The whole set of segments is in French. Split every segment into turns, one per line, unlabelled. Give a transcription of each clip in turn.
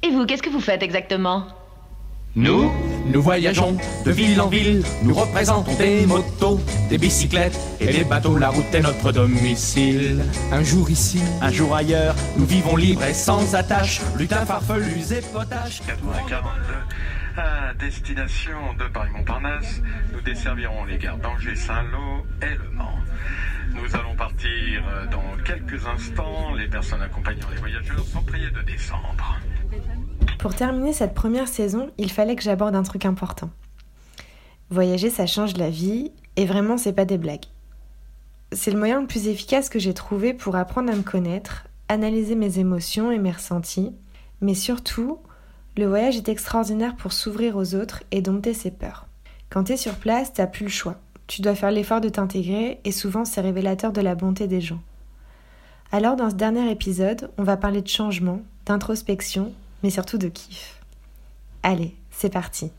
Et vous, qu'est-ce que vous faites exactement ?
Nous voyageons de ville en ville, nous représentons des motos, des bicyclettes et des bateaux, la route est notre domicile. Un jour ici, un jour ailleurs, nous vivons libres et sans attache, lutins farfelus et potaches.
8042, à destination de Paris-Montparnasse, nous desservirons les gares d'Angers, Saint-Lô et Le Mans. Nous allons partir dans quelques instants, les personnes accompagnant les voyageurs sont priées de descendre.
Pour terminer cette première saison, il fallait que j'aborde un truc important. Voyager, ça change la vie, et vraiment, c'est pas des blagues. C'est le moyen le plus efficace que j'ai trouvé pour apprendre à me connaître, analyser mes émotions et mes ressentis, mais surtout, le voyage est extraordinaire pour s'ouvrir aux autres et dompter ses peurs. Quand t'es sur place, t'as plus le choix. Tu dois faire l'effort de t'intégrer, et souvent c'est révélateur de la bonté des gens. Alors dans ce dernier épisode, on va parler de changement, d'introspection, mais surtout de kiff. Allez, c'est parti.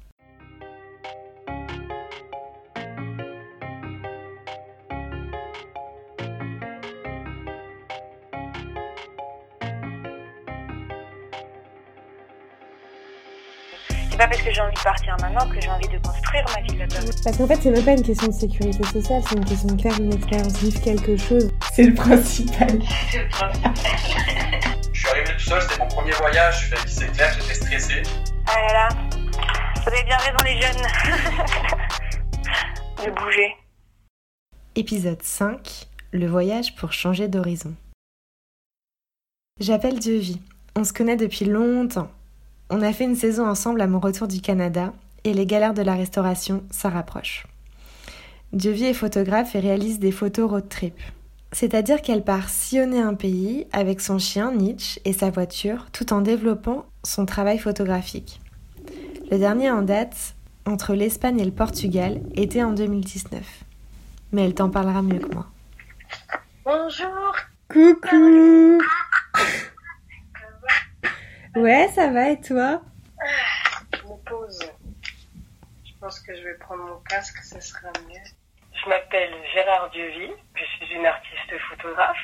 C'est pas parce que j'ai envie de partir maintenant que j'ai envie de construire ma vie là-bas.
Parce qu'en fait, c'est même pas une question de sécurité sociale, c'est une question de faire une expérience, vivre quelque chose. C'est le principal.
C'est le principal.
Je suis arrivé tout seul, c'était mon premier voyage, c'est clair, j'étais stressé.
Ah là là, vous avez bien raison les jeunes. De bouger.
Épisode 5, le voyage pour changer d'horizon. J'appelle Dieuvi. On se connaît depuis longtemps. On a fait une saison ensemble à mon retour du Canada et les galères de la restauration, ça rapproche. Dieuvi est photographe et réalise des photos road trip. C'est-à-dire qu'elle part sillonner un pays avec son chien Nietzsche et sa voiture tout en développant son travail photographique. Le dernier en date, entre l'Espagne et le Portugal, était en 2019. Mais elle t'en parlera mieux que moi.
Bonjour.
Coucou. Ouais, ça va et toi ?
Je me pose. Je pense que je vais prendre mon casque, ça sera mieux. Je m'appelle Gérard Dieuvi, je suis une artiste photographe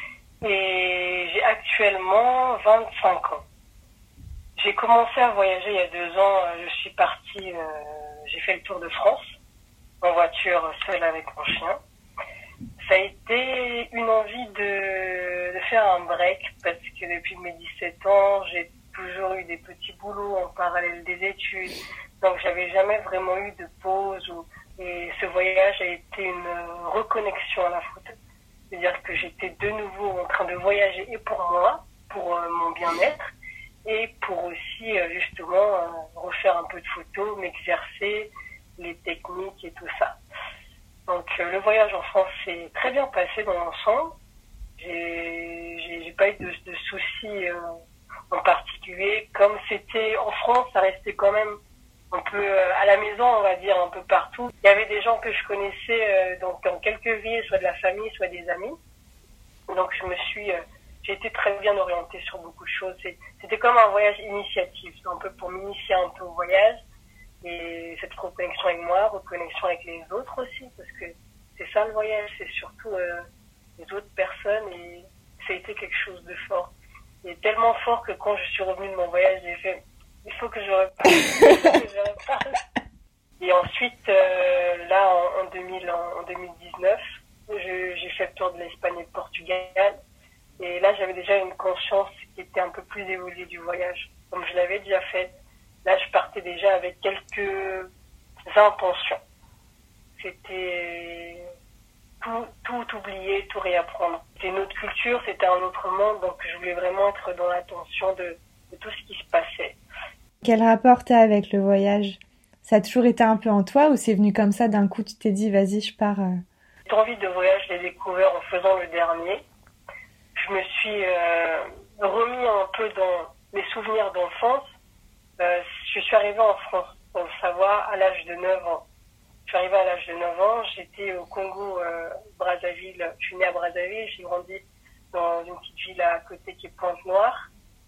et j'ai actuellement 25 ans. J'ai commencé à voyager il y a 2 ans, je suis partie, j'ai fait le tour de France en voiture seule avec mon chien. Ça a été une envie de faire un break parce que depuis mes 17 ans, j'ai toujours eu des petits boulots en parallèle des études, donc j'avais jamais vraiment eu de pause et ce voyage a été une reconnexion à la photo. C'est-à-dire que j'étais de nouveau en train de voyager et pour moi, pour mon bien-être et pour aussi justement refaire un peu de photos, m'exercer, les techniques et tout ça. Donc le voyage en France s'est très bien passé dans l'ensemble. J'ai pas eu de soucis en particulier. Comme c'était en France, ça restait quand même un peu à la maison, on va dire, un peu partout. Il y avait des gens que je connaissais donc dans quelques villes, soit de la famille, soit des amis. Donc j'ai été très bien orientée sur beaucoup de choses. C'était comme un voyage initiatif, un peu pour m'initier un peu au voyage. Et cette reconnexion avec moi, reconnexion avec les autres aussi, parce que c'est ça le voyage, c'est surtout les autres personnes et ça a été quelque chose de fort. Et tellement fort que quand je suis revenue de mon voyage, j'ai fait il faut que je reparte. Et ensuite, là, en 2019, j'ai fait le tour de l'Espagne et du Portugal. Et là, j'avais déjà une conscience qui était un peu plus évoluée du voyage. Comme je l'avais déjà fait, là, je partais déjà avec quelques intentions. C'était tout oublier, tout réapprendre. C'était une autre culture, c'était un autre monde, donc je voulais vraiment être dans l'attention de tout ce qui se passait.
Quel rapport t'as avec le voyage ? Ça a toujours été un peu en toi ou c'est venu comme ça d'un coup, tu t'es dit vas-y, je pars
Cette envie de voyage, je l'ai découvert en faisant le dernier. Je me suis remis un peu dans mes souvenirs d'enfance. Je suis arrivée en France, pour le savoir, à l'âge de 9 ans. Je suis arrivée à l'âge de 9 ans, j'étais au Congo, Brazzaville. Je suis née à Brazzaville, j'ai grandi dans une petite ville à côté qui est Pointe-Noire.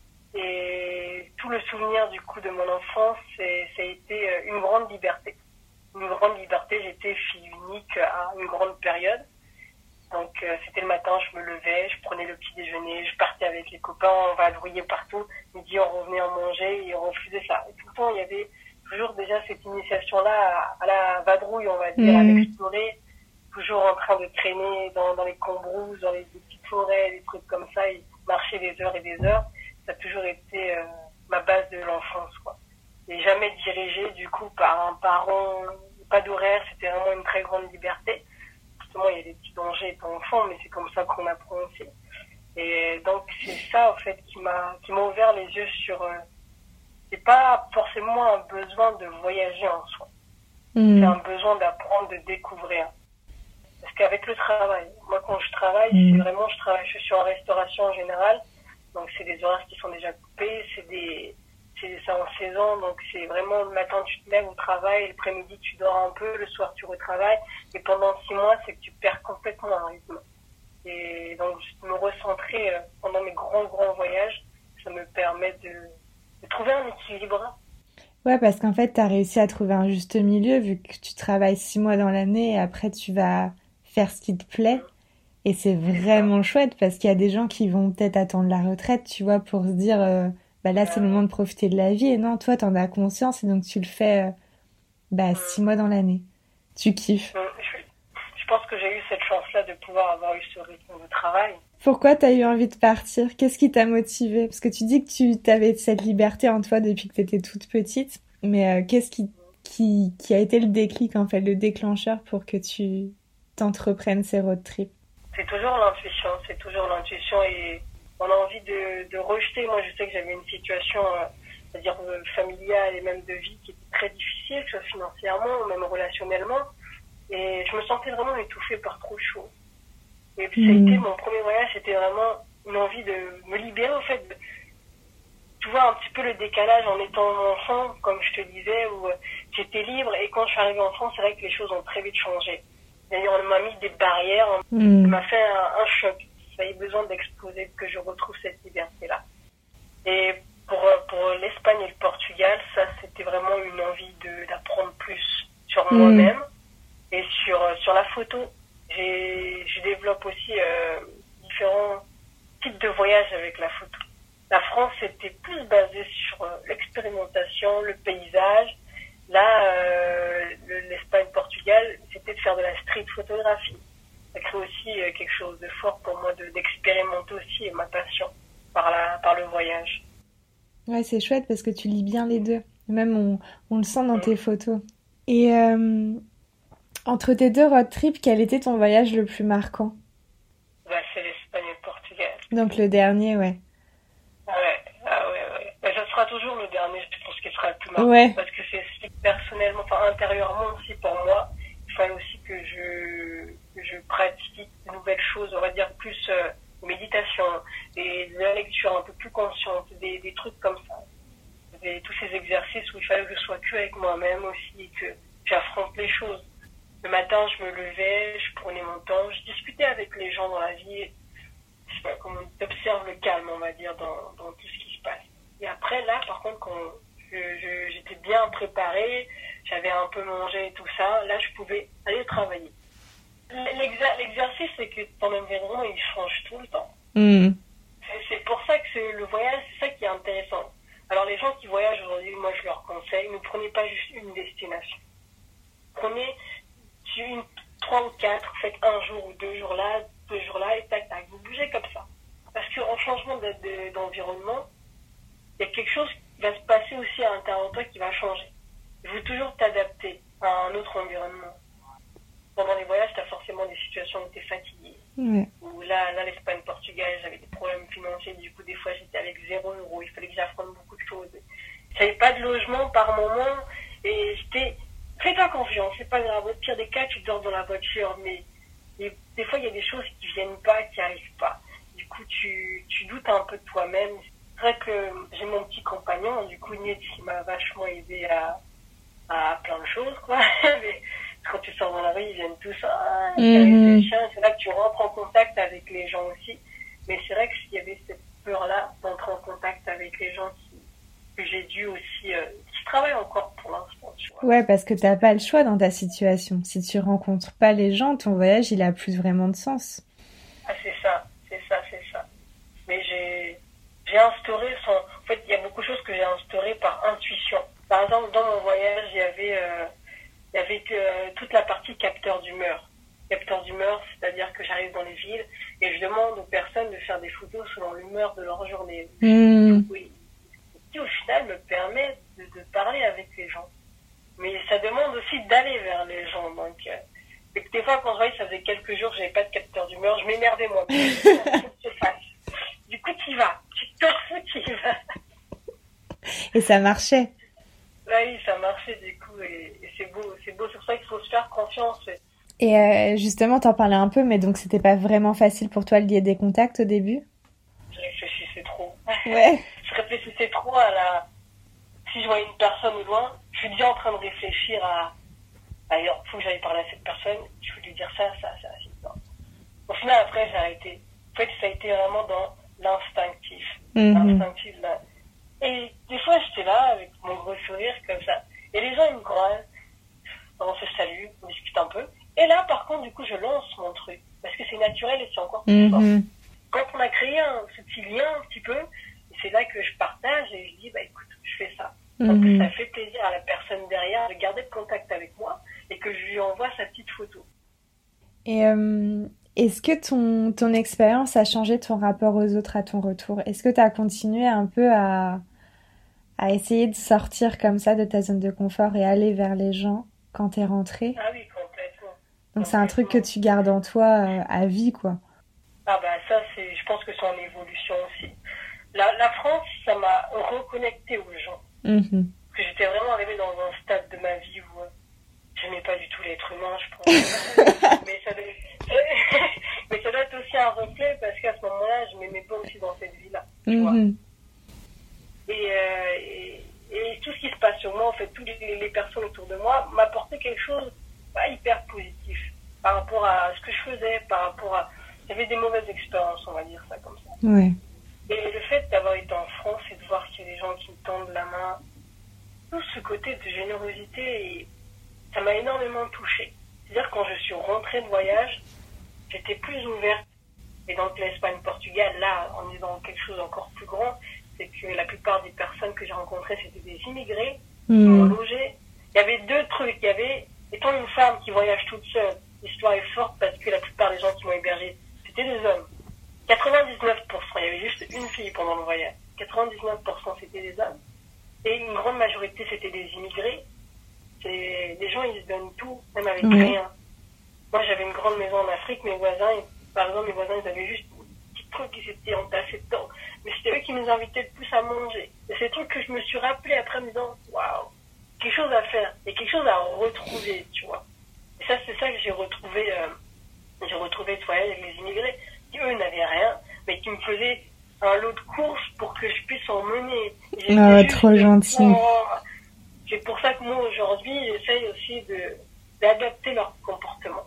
Et tout le souvenir du coup de mon enfance, ça a été une grande liberté. Une grande liberté, j'étais fille unique à une grande période. Donc c'était le matin, je me levais, je prenais le petit déjeuner, je partais avec les copains, on vadrouillait partout. Midi, on revenait en manger et on refusait ça. Et tout le temps, il y avait toujours déjà cette initiation-là à la vadrouille, on va dire, à l'explorer. Toujours en train de traîner dans les cambrousses, dans les petites forêts, des trucs comme ça, et marcher des heures et des heures. Ça a toujours été ma base de l'enfance, quoi. Et jamais dirigé, du coup, par un parent, pas d'horaire, c'était vraiment une très grande liberté. Justement, il y a des petits dangers étant enfant, mais c'est comme ça qu'on apprend aussi. Et donc, c'est ça, en fait, qui m'a ouvert les yeux sur... c'est pas forcément un besoin de voyager en soi. C'est un besoin d'apprendre, de découvrir. Parce qu'avec le travail, moi quand je travaille, c'est vraiment, je suis en restauration en général, donc c'est des horaires qui sont déjà coupés, c'est en saison, donc c'est vraiment le matin tu te lèves au travail, l'après-midi tu dors un peu, le soir tu retravailles, et pendant 6 mois c'est que tu perds complètement un rythme. Et donc me recentrer pendant mes grands voyages, ça me permet de trouver un équilibre.
Ouais, parce qu'en fait, tu as réussi à trouver un juste milieu vu que tu travailles 6 mois dans l'année et après tu vas faire ce qui te plaît. Et c'est vraiment chouette parce qu'il y a des gens qui vont peut-être attendre la retraite, tu vois, pour se dire, bah là, c'est le moment de profiter de la vie. Et non, toi, t'en as conscience et donc tu le fais 6 mois dans l'année. Tu kiffes.
Je pense que j'ai eu cette chance-là de pouvoir avoir eu ce rythme de travail.
Pourquoi t'as eu envie de partir? Qu'est-ce qui t'a motivé? Parce que tu dis que tu avais cette liberté en toi depuis que t'étais toute petite. Mais qu'est-ce qui a été le déclic, en fait, le déclencheur pour que tu t'entreprennes ces road trips?
C'est toujours l'intuition et on a envie de rejeter. Moi, je sais que j'avais une situation, c'est-à-dire familiale et même de vie qui était très difficile, que ce soit financièrement, même relationnellement. Et je me sentais vraiment étouffée par trop de choses. Et ça a été mon premier voyage, c'était vraiment une envie de me libérer, en fait. Tu vois un petit peu le décalage en étant enfant, comme je te disais, où j'étais libre. Et quand je suis arrivée en France, c'est vrai que les choses ont très vite changé. D'ailleurs, on m'a mis des barrières, ça m'a fait un choc. J'avais besoin d'exposer, que je retrouve cette liberté-là. Et pour l'Espagne et le Portugal, ça, c'était vraiment une envie d'apprendre plus sur moi-même et sur la photo. Je développe aussi différents types de voyages avec la photo. La France, c'était plus basé sur l'expérimentation, le paysage. Là, l'Espagne, Portugal, c'était de faire de la street photographie. Ça crée aussi quelque chose de fort pour moi d'expérimenter aussi ma passion par le voyage.
Ouais, c'est chouette parce que tu lis bien les deux. Même on le sent dans tes photos. Et entre tes deux road trips, quel était ton voyage le plus marquant?
C'est l'Espagne et le Portugal.
Donc le dernier, ouais.
Ouais. Mais ça sera toujours le dernier, je pense qu'il sera le plus marquant.
Ouais.
Parce que c'est personnellement, intérieurement aussi pour moi, il fallait aussi que je pratique de nouvelles choses, on va dire plus de méditation et de la lecture un peu plus consciente, des trucs comme ça. Tous ces exercices où il fallait que je sois que avec moi-même aussi et que j'affronte les choses. Le matin, je me levais, je prenais mon temps, je discutais avec les gens dans la vie. Je sais pas comment t'observes le calme, on va dire, dans tout ce qui se passe. Et après, là, par contre, quand j'étais bien préparée, j'avais un peu mangé et tout ça, là, je pouvais aller travailler. L'exercice, c'est que ton environnement, il change tout le temps. C'est pour ça que le voyage, c'est ça qui est intéressant. Alors, les gens qui voyagent aujourd'hui, moi, je leur conseille, ne prenez pas juste une destination. Prenez 3 ou 4, faites un jour ou 2 jours là, et tac, vous bougez comme ça. Parce qu'en changement d'environnement, il y a quelque chose qui va se passer aussi à l'intérieur de toi qui va changer. Il faut toujours t'adapter à un autre environnement. Pendant les voyages, tu as forcément des situations où tu es fatigué. Ou là, l'Espagne, Portugal, j'avais des problèmes financiers, du coup, des fois, j'étais avec 0 €, il fallait que j'affronte beaucoup de choses. J'avais pas de logement par moment, et fais-toi confiance, c'est pas grave. Au pire des cas, tu dors dans la voiture, mais des fois, il y a des choses qui viennent pas, qui arrivent pas. Du coup, tu doutes un peu de toi-même. C'est vrai que j'ai mon petit compagnon, du coup, Nietz, qui m'a vachement aidé à plein de choses, quoi. Mais quand tu sors dans la rue, ils viennent tous, les chiens. C'est là que tu rentres en contact avec les gens aussi. Mais c'est vrai qu'il y avait cette peur-là d'entrer en contact avec les gens que j'ai dû aussi, qui travaillent encore pour l'instant. tu vois.
Ouais, parce que t'as pas le choix dans ta situation. Si tu rencontres pas les gens, ton voyage, il a plus vraiment de sens.
Ah, c'est ça. Mais j'ai instauré En fait, il y a beaucoup de choses que j'ai instaurées par intuition. Par exemple, dans mon voyage, il y avait toute la partie capteur d'humeur. Capteur d'humeur, c'est-à-dire que j'arrive dans les villes et je demande aux personnes de faire des photos selon l'humeur de leur journée. Oui. Qui au final me permet de parler avec les gens. Mais ça demande aussi d'aller vers les gens. Donc, des fois, quand je voyais, ça faisait quelques jours que j'avais pas de capteur d'humeur, je m'émerdais moi. Du coup, tu y vas. Tu te fous, tu y vas.
Et ça marchait.
Oui, ça marchait du coup. Et c'est beau. C'est pour ça qu'il faut se faire confiance.
Et justement, t'en parlais un peu, mais donc c'était pas vraiment facile pour toi de lier des contacts au début?
Je réfléchissais trop.
Ouais.
Je réfléchissais trop si je voyais une personne au loin, je suis déjà en train de réfléchir il faut que j'aille parler à cette personne, je veux lui dire ça. Non. Au final, après, j'ai arrêté. En fait, ça a été vraiment dans l'instinctif. L'instinctif, là. Et des fois, j'étais là avec mon gros sourire, comme ça. Et les gens, ils me croisent. On se salue, on discute un peu. Et là, par contre, du coup, je lance mon truc. Parce que c'est naturel et c'est encore plus fort. Quand on a créé ce petit lien un petit peu, c'est là que je partage et je dis, écoute, je fais ça. Donc, ça fait plaisir à la personne derrière de garder le contact avec moi et que je lui envoie sa petite photo.
Et est-ce que ton expérience a changé ton rapport aux autres à ton retour? Est-ce que tu as continué un peu à essayer de sortir comme ça de ta zone de confort et aller vers les gens quand t'es rentrée?
Ah oui, complètement.
Donc c'est un truc que tu gardes en toi à vie, quoi.
Ah ça, je pense que c'est en évolution aussi. La France, ça m'a reconnecté aux gens. Parce que j'étais vraiment arrivée dans un stade de ma vie où j'aimais pas du tout l'être humain, je pense. mais ça doit être aussi un reflet parce qu'à ce moment-là, je m'aimais pas aussi dans cette vie-là, tu vois. Et tout ce qui se passe sur moi, en fait, toutes les personnes autour de moi m'apportaient quelque chose pas hyper positif par rapport à ce que je faisais, par rapport à... J'avais des mauvaises expériences, on va dire ça comme ça.
Ouais.
Et le fait d'avoir été en France et de voir qu'il y a des gens qui me tendent la main, tout ce côté de générosité, ça m'a énormément touchée. C'est-à-dire quand je suis rentrée de voyage, j'étais plus ouverte. Et donc l'Espagne, Portugal, là, on est dans quelque chose d'encore plus grand. C'est que la plupart des personnes que j'ai rencontrées, c'était des immigrés qui m'ont logé. Il y avait deux trucs. Il y avait, étant une femme qui voyage toute seule, l'histoire est forte parce que la plupart des gens qui m'ont hébergé, c'était des hommes. 99%, il y avait juste une fille pendant le voyage. 99% c'était des hommes. Et une grande majorité c'était des immigrés. Les gens ils se donnent tout, même avec rien. Moi j'avais une grande maison en Afrique, par exemple mes voisins ils avaient juste un petit truc qui s'était entassé dedans. Mais c'était eux qui nous invitaient le plus à manger. Et c'est des trucs que je me suis rappelé après en me disant, waouh, quelque chose à faire, et quelque chose à retrouver, tu vois. Et ça c'est ça que j'ai retrouvé ce voyage avec les immigrés. Qui eux n'avaient rien, mais qui me faisaient un lot de courses pour que je puisse en mener.
Trop gentil.
C'est pour ça que moi aujourd'hui j'essaye aussi d'adapter leur comportement.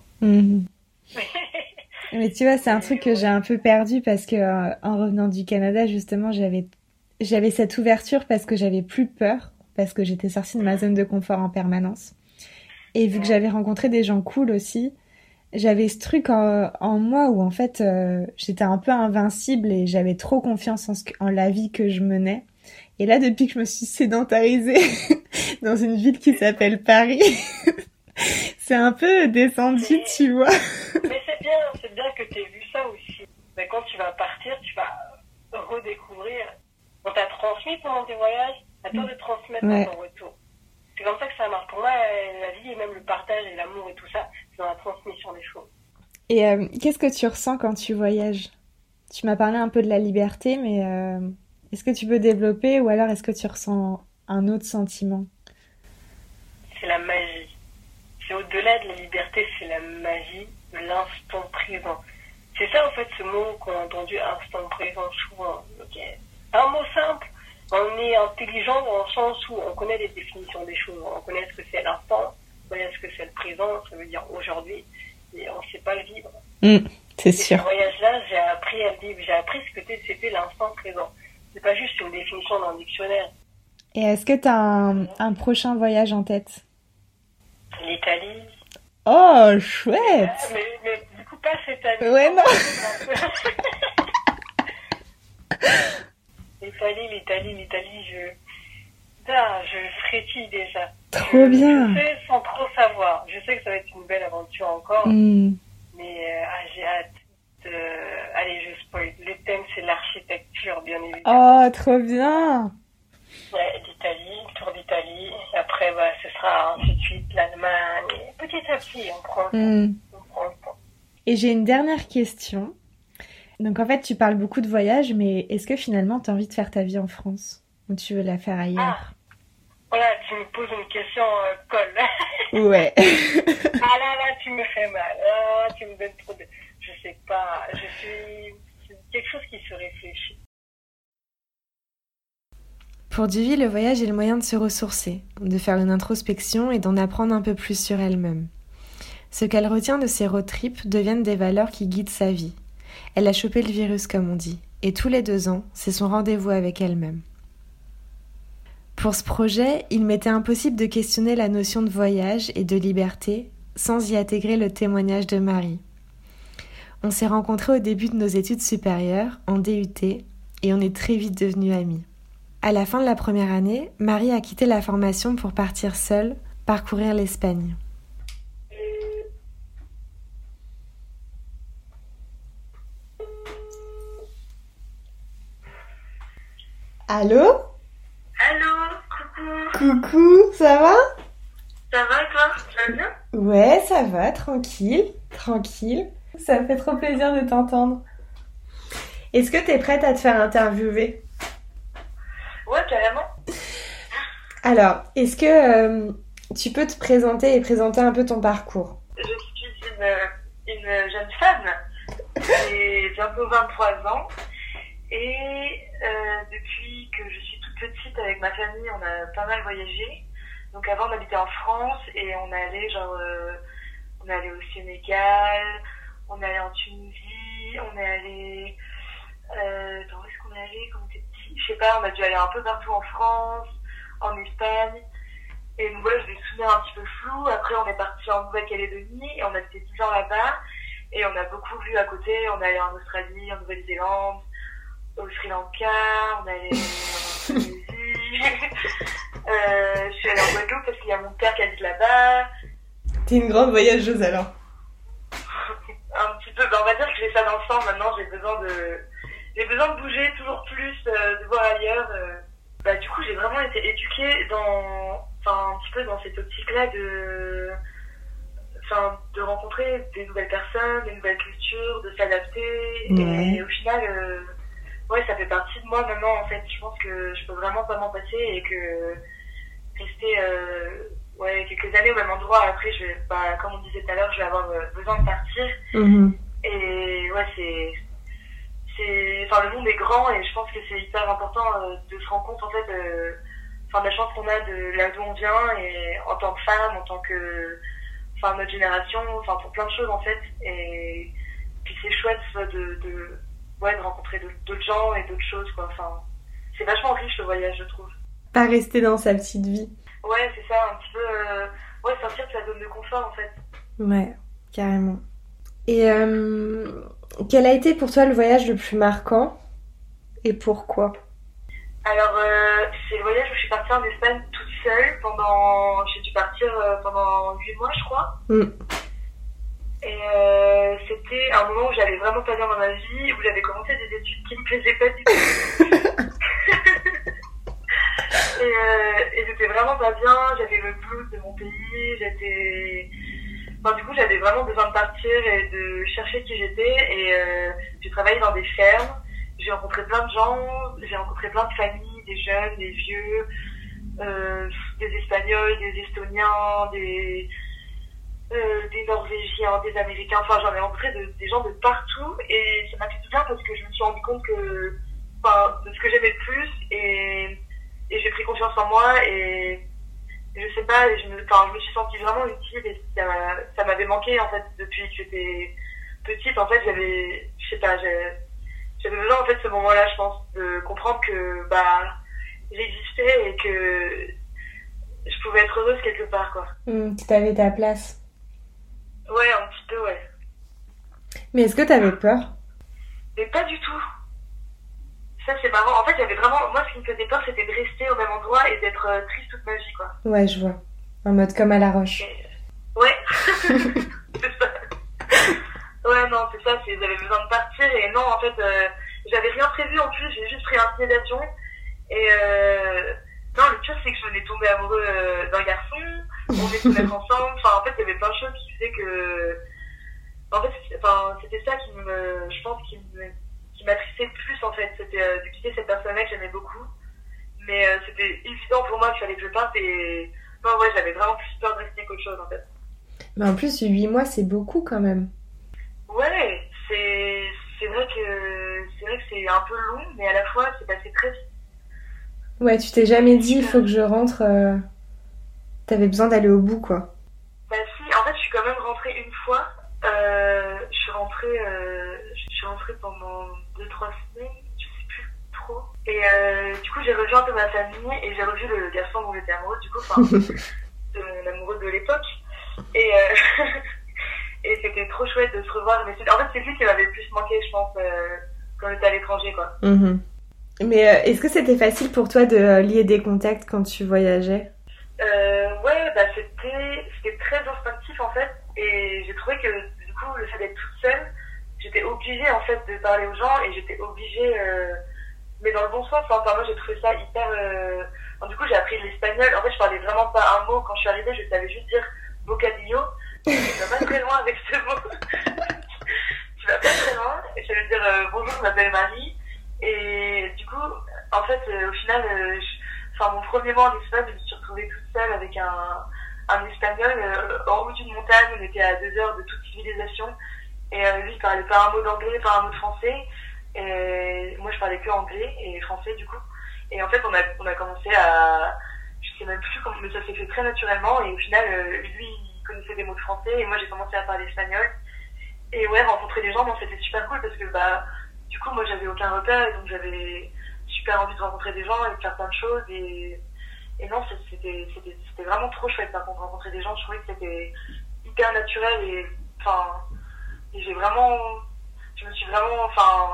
Mais tu vois, c'est un truc que j'ai un peu perdu parce que en revenant du Canada, justement, j'avais cette ouverture parce que j'avais plus peur, parce que j'étais sortie de ma zone de confort en permanence. Et vu que j'avais rencontré des gens cool aussi, j'avais ce truc en moi où en fait j'étais un peu invincible et j'avais trop confiance en la vie que je menais. Et là, depuis que je me suis sédentarisée dans une ville qui s'appelle Paris, c'est un peu descendu, tu vois.
Mais c'est bien que tu aies vu ça aussi. Mais quand tu vas partir, tu vas redécouvrir. On t'a transmis pendant tes voyages, à toi de transmettre dans ton retour. C'est comme ça que ça marche. Pour moi, la vie et même le partage et l'amour et tout ça, c'est dans la transmission des choses.
Et qu'est-ce que tu ressens quand tu voyages? Tu m'as parlé un peu de la liberté, mais est-ce que tu peux développer ou alors est-ce que tu ressens un autre sentiment?
C'est la magie. C'est au-delà de la liberté, c'est la magie de l'instant présent. C'est ça en fait ce mot qu'on a entendu, instant présent, souvent. Okay. Un mot simple. On est intelligent dans le sens où on connaît les définitions des choses. On connaît ce que c'est l'instant, on connaît ce que c'est le présent, ça veut dire aujourd'hui, et on ne sait pas le vivre.
C'est sûr.
Ce voyage-là, j'ai appris à le vivre. J'ai appris ce que c'était l'instant présent. C'est pas juste une définition dans le dictionnaire.
Et est-ce que tu as un prochain voyage en tête?
L'Italie.
Oh, chouette!
Mais du coup, pas cette année.
Ouais, non.
L'Italie, je frétille déjà.
Trop bien.
Je sais sans trop savoir. Je sais que ça va être une belle aventure encore. Mais j'ai hâte de... Allez, je spoil. Le thème, c'est l'architecture, bien évidemment.
Oh, trop bien.
Ouais, d'Italie, tour d'Italie. Et après, ce sera ainsi de suite l'Allemagne. Et petit à petit, on prend le temps.
Et j'ai une dernière question. Donc en fait, tu parles beaucoup de voyage, mais est-ce que finalement, tu as envie de faire ta vie en France? Ou tu veux la faire ailleurs?
Voilà, tu me poses une question colle.
Ouais.
Là, tu me fais mal. Tu me donnes trop de... Je sais pas, c'est quelque chose qui se réfléchit.
Pour Duvy, le voyage est le moyen de se ressourcer, de faire une introspection et d'en apprendre un peu plus sur elle-même. Ce qu'elle retient de ses road trips deviennent des valeurs qui guident sa vie. Elle a chopé le virus, comme on dit, et tous les 2 ans, c'est son rendez-vous avec elle-même. Pour ce projet, il m'était impossible de questionner la notion de voyage et de liberté sans y intégrer le témoignage de Marie. On s'est rencontrés au début de nos études supérieures, en DUT, et on est très vite devenus amis. À la fin de la première année, Marie a quitté la formation pour partir seule, parcourir l'Espagne. Allô?
Allô, coucou.
Coucou, ça va?
Ça va et toi? Tu vas bien?
Ouais, ça va, tranquille. Ça me fait trop plaisir de t'entendre. Est-ce que t'es prête à te faire interviewer?
Ouais, carrément.
Alors, est-ce que tu peux te présenter et présenter un peu ton parcours?
Je suis une jeune femme, j'ai bientôt 23 ans et depuis que je suis toute petite avec ma famille, on a pas mal voyagé. Donc avant on habitait en France et on allait on est allé au Sénégal, on est allé en Tunisie, on est allé où est-ce qu'on est allé quand on était petit? Je sais pas, on a dû aller un peu partout en France, en Espagne. Et donc voilà, j'ai des souvenirs un petit peu flous. Après, on est parti en Nouvelle-Calédonie et on a fait 10 ans là-bas. Et on a beaucoup vu à côté. On est allé en Australie, en Nouvelle-Zélande, au Sri Lanka, on est allé en Tunisie. Je suis allée en Guadeloupe parce qu'il y a mon père qui habite là-bas.
T'es une grande voyageuse alors.
Un petit peu, on va dire que j'ai ça dans le sang maintenant. J'ai besoin de bouger toujours plus, de voir ailleurs. Du coup, j'ai vraiment été éduquée un petit peu dans cette optique-là de rencontrer des nouvelles personnes, des nouvelles cultures, de s'adapter. Ouais. Et au final, ça fait partie de moi maintenant, en fait. Je pense que je peux vraiment pas m'en passer et que rester quelques années au même endroit, après, comme on disait tout à l'heure, je vais avoir besoin de partir. Mm-hmm. Et le monde est grand et je pense que c'est hyper important de se rendre compte, en fait, de la chance qu'on a de là d'où on vient et en tant que femme, en tant que notre génération, pour plein de choses en fait. Et puis c'est chouette de rencontrer d'autres gens et d'autres choses quoi. C'est vachement riche le voyage, je trouve.
Pas rester dans sa petite vie.
Ouais, c'est ça, un petit peu sortir de sa zone de confort en fait.
Ouais, carrément. Et quel a été pour toi le voyage le plus marquant et pourquoi?
Alors, c'est le voyage où je suis partie en Espagne toute seule j'ai dû partir pendant 8 mois, je crois. Mm. Et c'était un moment où j'allais vraiment pas bien dans ma vie, où j'avais commencé des études qui me plaisaient pas du tout. et j'étais vraiment pas bien, j'avais le blues de mon pays, du coup, j'avais vraiment besoin de partir et de chercher qui j'étais. Et j'ai travaillé dans des fermes. J'ai rencontré plein de gens. J'ai rencontré plein de familles, des jeunes, des vieux, des Espagnols, des Estoniens, des Norvégiens, des Américains. J'en ai rencontré des gens de partout. Et ça m'a fait du bien parce que je me suis rendu compte de ce que j'aimais le plus. Et j'ai pris confiance en moi. Et je sais pas, je me suis sentie vraiment utile et ça m'avait manqué en fait depuis que j'étais petite. En fait, j'avais besoin en fait de ce moment-là, je pense, de comprendre que j'existais et que je pouvais être heureuse quelque part, quoi.
Que t'avais ta place.
Ouais, un petit peu, ouais.
Mais est-ce que t'avais peur?
Mais pas du tout. Ça, c'est marrant. En fait, j'avais vraiment... Moi, ce qui me faisait peur, c'était de rester au même endroit et d'être triste toute ma vie, quoi.
Ouais, je vois. En mode comme à la roche.
Ouais. C'est ça. Ouais, non, c'est ça. J'avais besoin de partir et non, en fait, j'avais rien prévu en plus. J'ai juste pris un billet d'avion et... Non, le pire, c'est que je venais tomber amoureux d'un garçon. On venait se mettre ensemble. Enfin, en fait, il y avait plein de choses qui faisaient que... En fait, c'était ça qui je pense, qui m'attristait le plus, en fait. C'était de quitter cette personne-là que j'aimais beaucoup. Mais c'était évident pour moi qu'il fallait que je parte et... Non, ouais, j'avais vraiment plus peur de rester qu'autre chose, en fait.
Mais en plus, 8 mois, c'est beaucoup, quand même.
Ouais, c'est vrai que c'est un peu long, mais à la fois, c'est passé très vite.
Ouais, tu t'es jamais dit, il faut que je rentre... T'avais besoin d'aller au bout, quoi.
Bah si, en fait, je suis quand même rentrée une fois. Je suis rentrée pendant 2-3 semaines, je sais plus trop. Et du coup, j'ai revu un peu ma famille et j'ai revu le garçon dont j'étais amoureuse, du coup, enfin, de mon amoureux de l'époque. Et, et c'était trop chouette de se revoir. Mais en fait, c'est lui qui m'avait le plus manqué, je pense, quand j'étais à l'étranger, quoi.
Mais est-ce que c'était facile pour toi de lier des contacts quand tu voyageais?
Ouais, bah c'était très instinctif en fait, et j'ai trouvé que du coup le fait d'être toute seule, j'étais obligée en fait de parler aux gens et j'étais obligée, mais dans le bon sens. Enfin moi j'ai trouvé ça hyper. Du coup j'ai appris l'espagnol. En fait je parlais vraiment pas un mot quand je suis arrivée, je savais juste dire bocadillo. Tu vas pas très loin avec ce mot. Tu vas pas très loin. Et je savais dire bonjour, je m'appelle Marie. Et du coup en fait au final mon premier mois en Espagne, je me suis retrouvée toute seule avec un espagnol en haut d'une montagne. On était à 2 heures de toute civilisation. Et lui, il parlait pas un mot d'anglais, pas un mot de français. Et moi, je parlais que anglais et français, du coup. Et en fait, on a commencé à... Je sais même plus comment... Mais ça s'est fait très naturellement. Et au final, lui, il connaissait des mots de français. Et moi, j'ai commencé à parler espagnol. Et ouais, rencontrer des gens, bon, c'était super cool parce que, du coup, moi, j'avais aucun repère. Et donc, j'avais super envie de rencontrer des gens et de faire plein de choses et non, c'était vraiment trop chouette. Par contre, rencontrer des gens, je trouvais que c'était hyper naturel et et je me suis vraiment,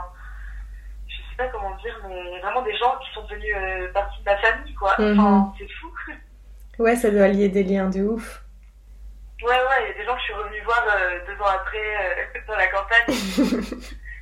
je sais pas comment dire, mais vraiment des gens qui sont devenus partie de ma famille, quoi. C'est fou.
Ouais, ça doit lier des liens de ouf.
Ouais, il y a des gens que je suis revenue voir 2 ans après dans la campagne.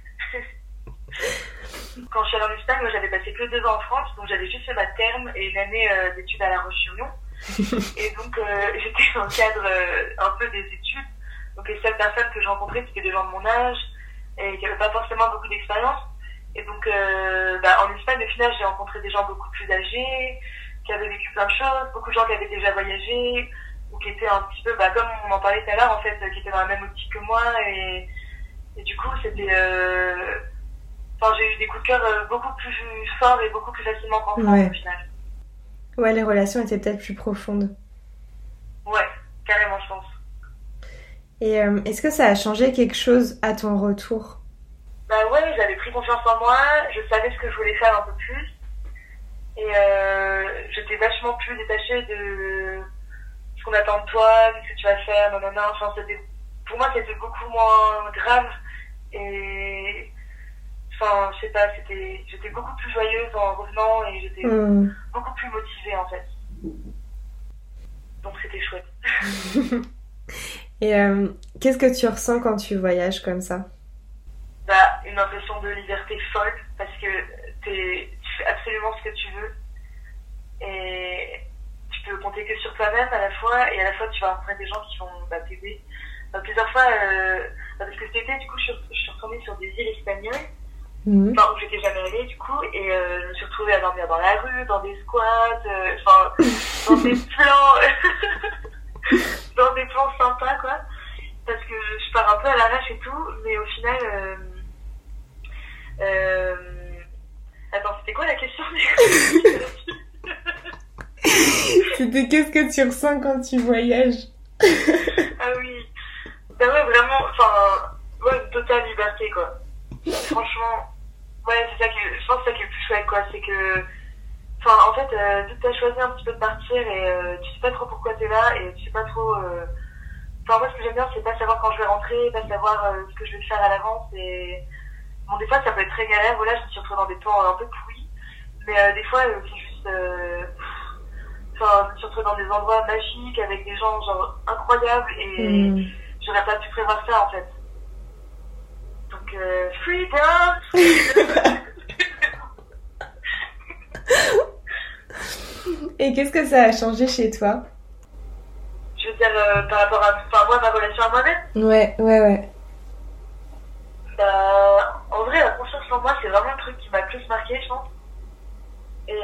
Quand je suis allée en Espagne, moi j'avais passé que 2 ans en France, donc j'avais juste fait ma terme et une année d'études à La Roche-sur-Yon. Et donc j'étais dans le cadre un peu des études. Donc les seules personnes que je rencontrais, c'était des gens de mon âge et qui n'avaient pas forcément beaucoup d'expérience. Et donc en Espagne, au final, j'ai rencontré des gens beaucoup plus âgés, qui avaient vécu plein de choses, beaucoup de gens qui avaient déjà voyagé, ou qui étaient un petit peu, comme on en parlait tout à l'heure, en fait, qui étaient dans la même optique que moi. Et du coup, c'était... j'ai eu des coups de cœur beaucoup plus forts et beaucoup plus facilement qu'en France, au final.
Ouais, les relations étaient peut-être plus profondes.
Ouais, carrément, je pense.
Et est-ce que ça a changé quelque chose à ton retour?
Ouais, j'avais pris confiance en moi, je savais ce que je voulais faire un peu plus. Et j'étais vachement plus détachée de ce qu'on attend de toi, de ce que tu vas faire, nanana. Pour moi, c'était beaucoup moins grave. Et... je sais pas, j'étais beaucoup plus joyeuse en revenant et j'étais beaucoup plus motivée en fait. Donc c'était chouette. Et
qu'est-ce que tu ressens quand tu voyages comme ça?
Une impression de liberté folle parce que tu fais absolument ce que tu veux et tu peux compter que sur toi-même à la fois et à la fois tu vas rencontrer des gens qui vont t'aider. Plusieurs fois, parce que cet été du coup je suis retournée sur des îles espagnoles. Où j'étais jamais allée du coup et je me suis retrouvée à dormir dans la rue, dans des squats, dans des plans dans des plans sympas quoi, parce que je pars un peu à l'arrache et tout, mais au final attends, c'était quoi la question?
C'était qu'est-ce que tu ressens quand tu voyages?
Ah oui, ouais, vraiment, une totale liberté quoi. Franchement, ouais, c'est ça je pense que c'est ça qui est le plus chouette quoi, c'est que Enfin, en fait, vu que t'as choisi un petit peu de partir et tu sais pas trop pourquoi t'es là et tu sais pas trop... Enfin, moi, ce que j'aime bien, c'est pas savoir quand je vais rentrer, pas savoir ce que je vais faire à l'avance. Et bon, des fois, ça peut être très galère. Voilà, je me suis retrouvée dans des plans un peu pourris. Mais des fois, c'est juste... Enfin, je me suis retrouvée dans des endroits magiques avec des gens genre incroyables et j'aurais pas pu prévoir ça, en fait. Donc, freedom.
Et qu'est-ce que ça a changé chez toi?
Je veux dire, par rapport à moi, ma relation à moi-même.
Ouais.
Bah, en vrai, la confiance en moi, c'est vraiment le truc qui m'a le plus marqué, je pense. Et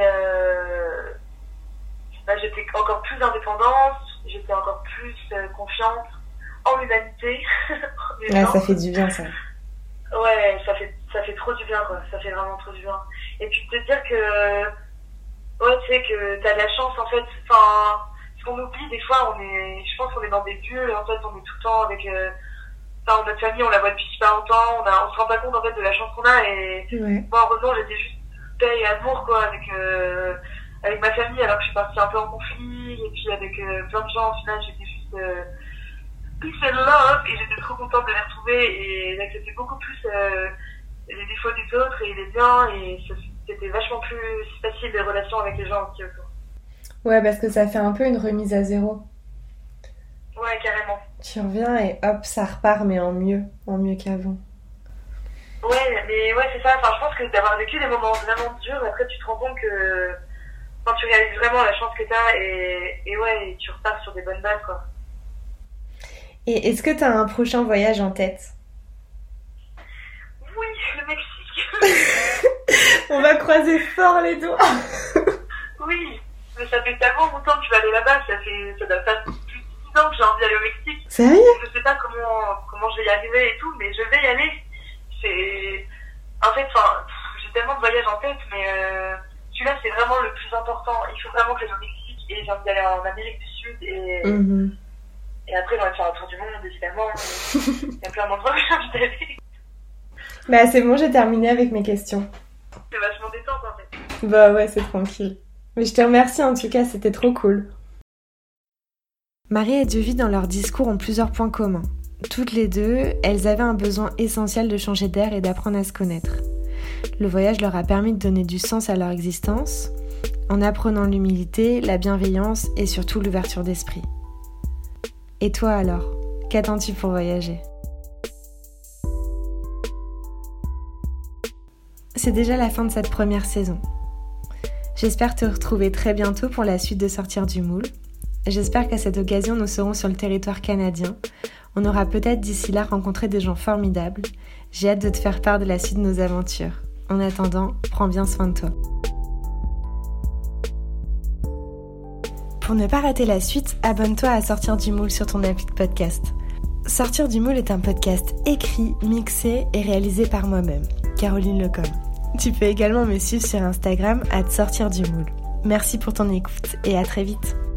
bah, j'étais encore plus indépendante, j'étais encore plus confiante en l'humanité.
Ouais, ça fait du bien, ça.
Ouais, ça fait trop du bien, quoi. Ça fait vraiment trop du bien. Et puis te dire que, ouais, tu sais, que t'as de la chance, en fait. Enfin, ce qu'on oublie, des fois, je pense qu'on est dans des bulles, en fait, on est tout le temps avec, enfin, notre famille, on la voit depuis super longtemps, on se rend pas compte, en fait, de la chance qu'on a, et moi, heureusement, j'étais juste paix et amour, quoi, avec ma famille, alors que je suis partie un peu en conflit, et puis avec plein de gens, au final, j'étais juste, peace and love, et j'étais trop contente de les retrouver et d'accepter beaucoup plus les défauts des autres et les biens, et c'était vachement plus facile des relations avec les gens aussi autour.
Ouais, parce que ça fait un peu une remise à zéro.
Ouais, carrément.
Tu reviens et hop, ça repart, mais en mieux qu'avant.
Ouais, mais ouais, c'est ça. Enfin, je pense que d'avoir vécu des moments vraiment durs, après tu te rends compte que, enfin, tu réalises vraiment la chance que t'as et ouais, et tu repars sur des bonnes bases, quoi.
Et est-ce que t'as un prochain voyage en tête?
Oui, le Mexique.
On va croiser fort les doigts.
Oui, mais ça fait tellement longtemps que je vais aller là-bas, ça doit faire plus de 10 ans que j'ai envie d'aller au Mexique.
Sérieux?
Je sais pas comment je vais y arriver et tout, mais je vais y aller. En fait, enfin, j'ai tellement de voyages en tête, mais celui-là, c'est vraiment le plus important. Il faut vraiment que j'aille au Mexique et j'ai envie d'aller en Amérique du Sud et après, j'ai envie de faire un tour du monde, évidemment. Il y a plein d'endroits où j'ai envie d'aller.
Bah, c'est bon, j'ai terminé avec mes questions.
C'est vachement détente, en fait.
Bah ouais, c'est tranquille. Mais je te remercie en tout cas, c'était trop cool. Marie et Duvy, dans leur discours, ont plusieurs points communs. Toutes les deux, elles avaient un besoin essentiel de changer d'air et d'apprendre à se connaître. Le voyage leur a permis de donner du sens à leur existence, en apprenant l'humilité, la bienveillance et surtout l'ouverture d'esprit. Et toi alors, qu'attends-tu pour voyager ? C'est déjà la fin de cette première saison. J'espère te retrouver très bientôt pour la suite de Sortir du moule. J'espère qu'à cette occasion, nous serons sur le territoire canadien. On aura peut-être d'ici là rencontré des gens formidables. J'ai hâte de te faire part de la suite de nos aventures. En attendant, prends bien soin de toi. Pour ne pas rater la suite, abonne-toi à Sortir du moule sur ton appli de podcast. Sortir du moule est un podcast écrit, mixé et réalisé par moi-même, Caroline Lecom. Tu peux également me suivre sur Instagram @sortirdumoule. Merci pour ton écoute et à très vite.